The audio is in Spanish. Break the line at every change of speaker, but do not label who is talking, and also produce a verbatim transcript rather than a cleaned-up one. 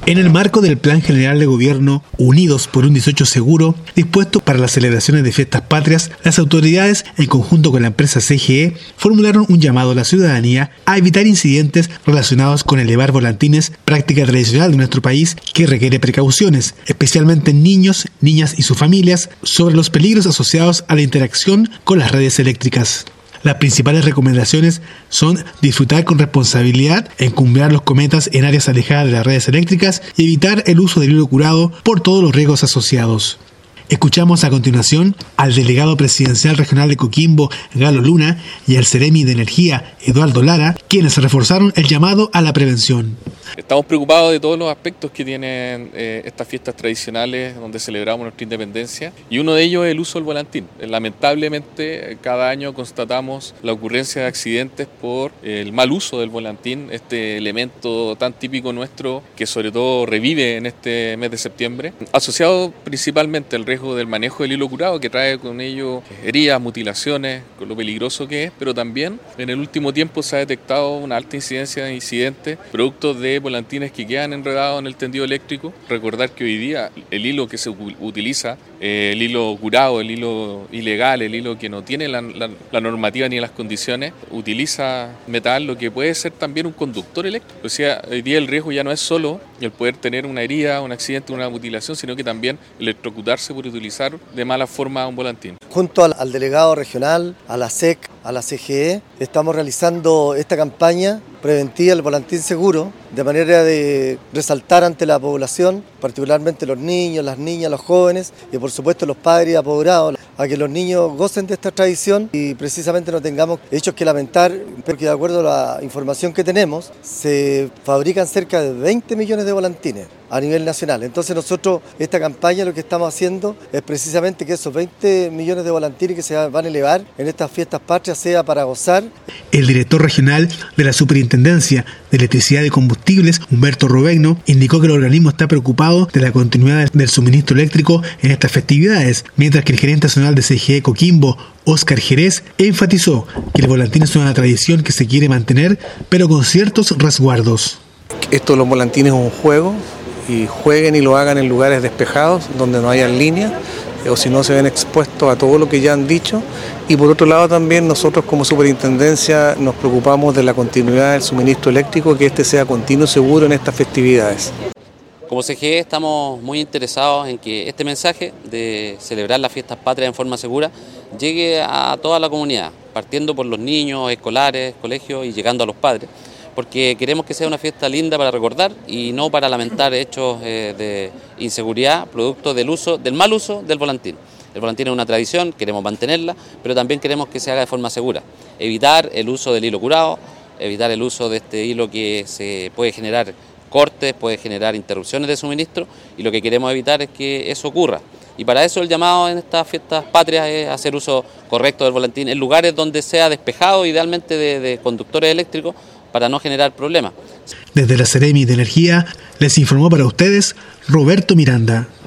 En el marco del Plan General de Gobierno Unidos por un dieciocho Seguro, dispuesto para las celebraciones de fiestas patrias, las autoridades, en conjunto con la empresa C G E, formularon un llamado a la ciudadanía a evitar incidentes relacionados con elevar volantines, práctica tradicional de nuestro país que requiere precauciones, especialmente en niños, niñas y sus familias, sobre los peligros asociados a la interacción con las redes eléctricas. Las principales recomendaciones son disfrutar con responsabilidad, encumbrar los cometas en áreas alejadas de las redes eléctricas y evitar el uso del hilo curado por todos los riesgos asociados. Escuchamos a continuación al delegado presidencial regional de Coquimbo, Galo Luna, y al Ceremi de Energía, Eduardo Lara, quienes reforzaron el llamado a la prevención.
Estamos preocupados de todos los aspectos que tienen eh, estas fiestas tradicionales donde celebramos nuestra independencia, y uno de ellos es el uso del volantín. Lamentablemente, cada año constatamos la ocurrencia de accidentes por el mal uso del volantín, este elemento tan típico nuestro que sobre todo revive en este mes de septiembre, asociado principalmente al riesgo del manejo del hilo curado, que trae con ello heridas, mutilaciones, con lo peligroso que es, pero también en el último tiempo se ha detectado una alta incidencia de incidentes producto de volantines que quedan enredados en el tendido eléctrico. Recordar que hoy día el hilo que se utiliza, eh, el hilo curado, el hilo ilegal, el hilo que no tiene la, la, la normativa ni las condiciones, utiliza metal, lo que puede ser también un conductor eléctrico. O sea, hoy día el riesgo ya no es solo el poder tener una herida, un accidente, una mutilación, sino que también electrocutarse por utilizar de mala forma un volantín.
Junto al, al delegado regional, a la S E C, a la C G E, estamos realizando esta campaña preventiva del volantín seguro, de manera de resaltar ante la población, particularmente los niños, las niñas, los jóvenes y por supuesto los padres apoderados, a que los niños gocen de esta tradición y precisamente no tengamos hechos que lamentar, porque de acuerdo a la información que tenemos, se fabrican cerca de veinte millones de volantines a nivel nacional. Entonces nosotros, esta campaña lo que estamos haciendo es precisamente que esos veinte millones de volantines que se van a elevar en estas fiestas patrias sea para gozar.
El director regional de la Superintendencia de Electricidad y Combustibles, Humberto Rovegno, indicó que el organismo está preocupado de la continuidad del suministro eléctrico en estas festividades, mientras que el gerente nacional de C G E Coquimbo, Óscar Jerez, enfatizó que el volantín es una tradición que se quiere mantener, pero con ciertos resguardos.
Esto de los volantines es un juego, y jueguen y lo hagan en lugares despejados, donde no hayan línea, o si no se ven expuestos a todo lo que ya han dicho. Y por otro lado también nosotros como superintendencia nos preocupamos de la continuidad del suministro eléctrico, que este sea continuo y seguro en estas festividades.
Como C G E estamos muy interesados en que este mensaje de celebrar las fiestas patrias en forma segura llegue a toda la comunidad, partiendo por los niños, escolares, colegios y llegando a los padres, porque queremos que sea una fiesta linda para recordar y no para lamentar hechos eh, de inseguridad producto del uso, del mal uso del volantín. El volantín es una tradición, queremos mantenerla, pero también queremos que se haga de forma segura. Evitar el uso del hilo curado, evitar el uso de este hilo que se puede generar cortes, puede generar interrupciones de suministro, y lo que queremos evitar es que eso ocurra. Y para eso el llamado en estas fiestas patrias es hacer uso correcto del volantín en lugares donde sea despejado, idealmente de, de conductores eléctricos, para no generar problemas.
Desde la Ceremi de Energía les informó para ustedes Roberto Miranda.